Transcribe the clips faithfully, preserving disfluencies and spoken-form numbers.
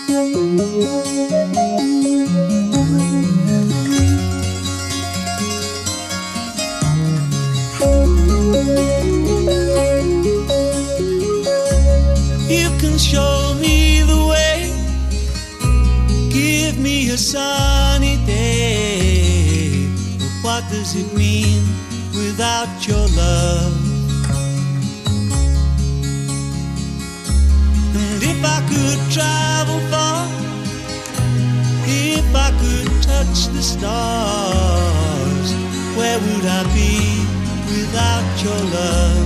You can show me the way, give me a sunny day. But what does it mean without your love? And if I could travel far, if I could touch the stars, where would I be without your love?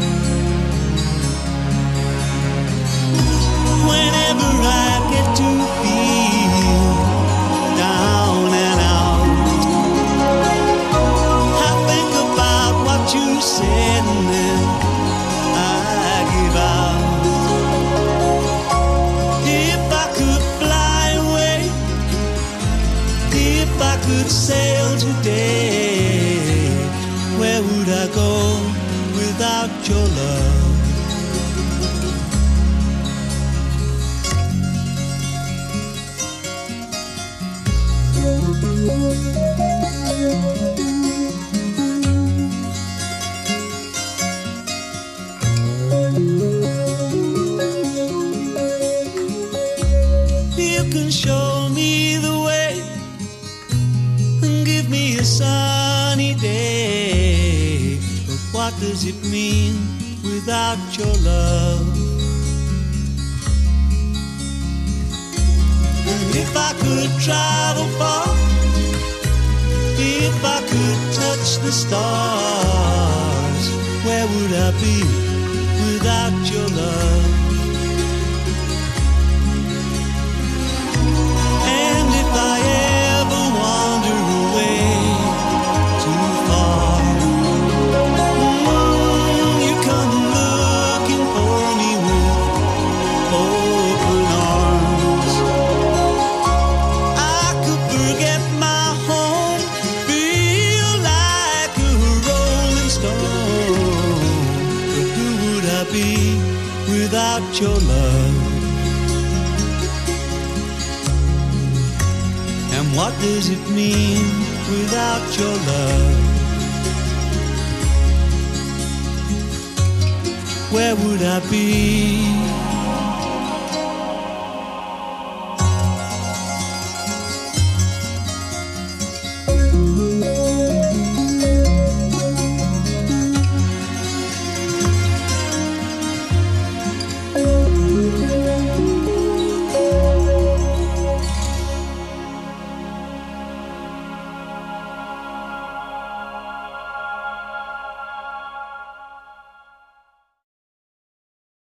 Whenever I get to feel down and out, I think about what you said and then I give out. If I could fly away, if I could sail today, where would I go without your love? You can show me the way and give me a sunny day. But what does it mean without your love? And if I could travel far, if I could touch the stars, where would I be without your love? And if I ever wander away too far, mm, you come looking for me with open arms. I could forget my home, feel like a rolling stone. But who would I be without your love? And what does it mean without your love? Where would I be?